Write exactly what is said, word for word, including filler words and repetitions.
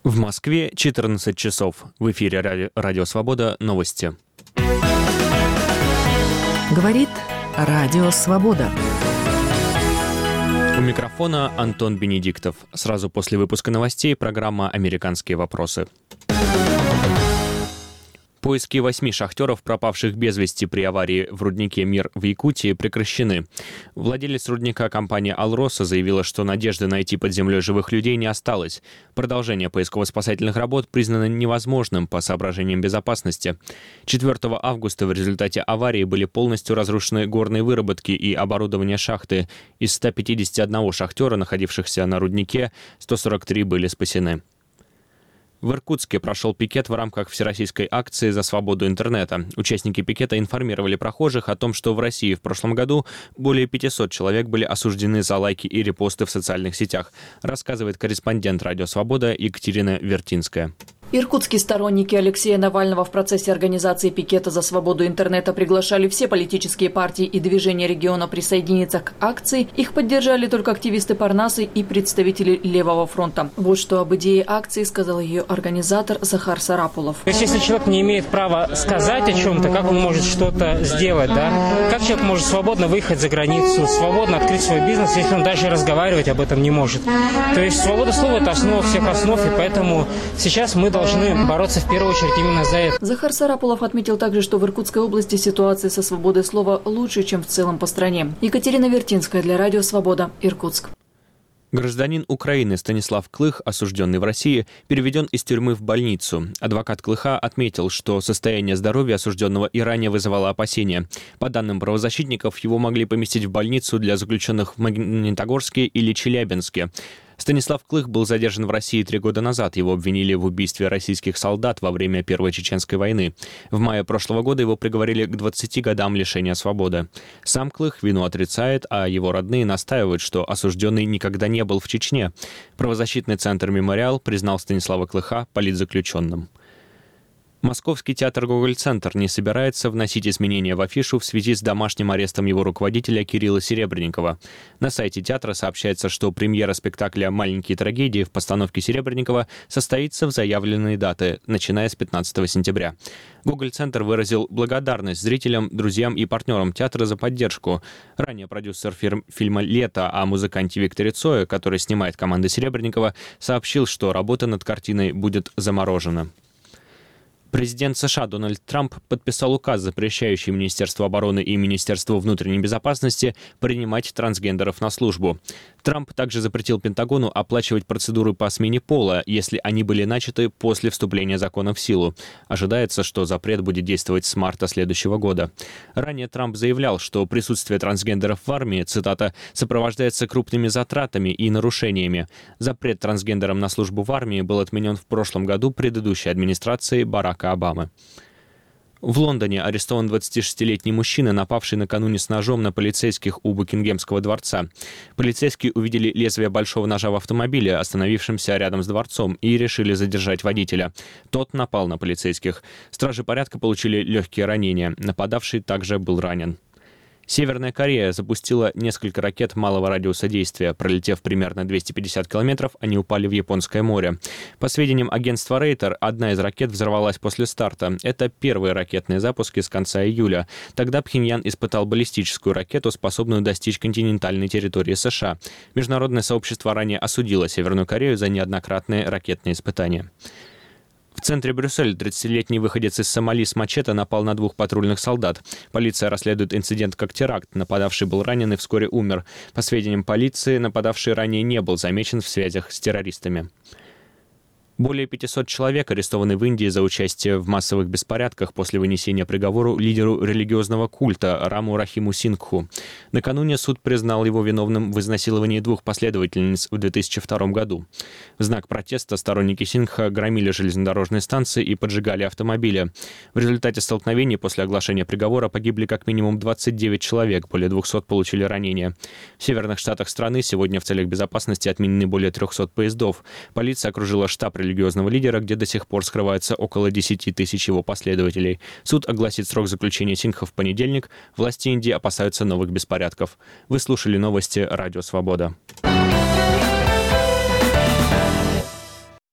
В Москве четырнадцать часов. В эфире радио, радио «Свобода». Новости. Говорит Радио Свобода. У микрофона Антон Бенедиктов. Сразу после выпуска новостей программа «Американские вопросы». Поиски восьми шахтеров, пропавших без вести при аварии в руднике «Мир» в Якутии, прекращены. Владелец рудника, компания «Алроса», заявила, что надежды найти под землей живых людей не осталось. Продолжение поисково-спасательных работ признано невозможным по соображениям безопасности. четвёртого августа в результате аварии были полностью разрушены горные выработки и оборудование шахты. Из ста пятидесяти одного шахтера, находившихся на руднике, сто сорок три были спасены. В Иркутске прошел пикет в рамках всероссийской акции «За свободу интернета». Участники пикета информировали прохожих о том, что в России в прошлом году более пятисот человек были осуждены за лайки и репосты в социальных сетях, рассказывает корреспондент «Радио Свобода» Екатерина Вертинская. Иркутские сторонники Алексея Навального в процессе организации пикета «За свободу интернета» приглашали все политические партии и движения региона присоединиться к акции. Их поддержали только активисты Парнаса и представители Левого фронта. Вот что об идее акции сказал ее организатор Захар Сарапулов. То есть, если человек не имеет права сказать о чем-то, как он может что-то сделать, да? Как человек может свободно выехать за границу, свободно открыть свой бизнес, если он даже разговаривать об этом не может? То есть, свобода слова – это основа всех основ, и поэтому сейчас мы должны бороться в первую очередь именно за это. Захар Сарапулов отметил также, что в Иркутской области ситуация со свободой слова лучше, чем в целом по стране. Екатерина Вертинская для Радио Свобода, Иркутск. Гражданин Украины Станислав Клых, осужденный в России, переведен из тюрьмы в больницу. Адвокат Клыха отметил, что состояние здоровья осужденного и ранее вызывало опасения. По данным правозащитников, его могли поместить в больницу для заключенных в Магнитогорске или Челябинске. Станислав Клых был задержан в России три года назад. Его обвинили в убийстве российских солдат во время Первой Чеченской войны. В мае прошлого года его приговорили к двадцати годам лишения свободы. Сам Клых вину отрицает, а его родные настаивают, что осужденный никогда не был в Чечне. Правозащитный центр «Мемориал» признал Станислава Клыха политзаключенным. Московский театр «Гоголь-центр» не собирается вносить изменения в афишу в связи с домашним арестом его руководителя Кирилла Серебренникова. На сайте театра сообщается, что премьера спектакля «Маленькие трагедии» в постановке Серебренникова состоится в заявленные даты, начиная с пятнадцатого сентября. «Гоголь-центр» выразил благодарность зрителям, друзьям и партнерам театра за поддержку. Ранее продюсер фир- фильма «Лето» о музыканте Викторе Цое, который снимает команда Серебренникова, сообщил, что работа над картиной будет заморожена. Президент США Дональд Трамп подписал указ, запрещающий Министерству обороны и Министерству внутренней безопасности принимать трансгендеров на службу. Трамп также запретил Пентагону оплачивать процедуры по смене пола, если они были начаты после вступления закона в силу. Ожидается, что запрет будет действовать с марта следующего года. Ранее Трамп заявлял, что присутствие трансгендеров в армии, цитата, «сопровождается крупными затратами и нарушениями». Запрет трансгендерам на службу в армии был отменен в прошлом году предыдущей администрацией Барака Обамы. В Лондоне арестован двадцатишестилетний мужчина, напавший накануне с ножом на полицейских у Букингемского дворца. Полицейские увидели лезвие большого ножа в автомобиле, остановившемся рядом с дворцом, и решили задержать водителя. Тот напал на полицейских. Стражи порядка получили легкие ранения. Нападавший также был ранен. Северная Корея запустила несколько ракет малого радиуса действия. Пролетев примерно двести пятьдесят километров, они упали в Японское море. По сведениям агентства Рейтер, одна из ракет взорвалась после старта. Это первые ракетные запуски с конца июля. Тогда Пхеньян испытал баллистическую ракету, способную достичь континентальной территории США. Международное сообщество ранее осудило Северную Корею за неоднократные ракетные испытания. В центре Брюсселя тридцатилетний выходец из Сомали с мачете напал на двух патрульных солдат. Полиция расследует инцидент как теракт. Нападавший был ранен и вскоре умер. По сведениям полиции, нападавший ранее не был замечен в связях с террористами. Более пятисот человек арестованы в Индии за участие в массовых беспорядках после вынесения приговора лидеру религиозного культа Раму Рахиму Сингху. Накануне суд признал его виновным в изнасиловании двух последовательниц в две тысячи втором году. В знак протеста сторонники Сингха громили железнодорожные станции и поджигали автомобили. В результате столкновений после оглашения приговора погибли как минимум двадцать девять человек, более двухсот получили ранения. В северных штатах страны сегодня в целях безопасности отменены более трехсот поездов. Полиция окружила штаб религиозного лидера, где до сих пор скрывается около десяти тысяч его последователей. Суд огласит срок заключения Сингха в понедельник. Власти Индии опасаются новых беспорядков. Вы слушали новости Радио Свобода.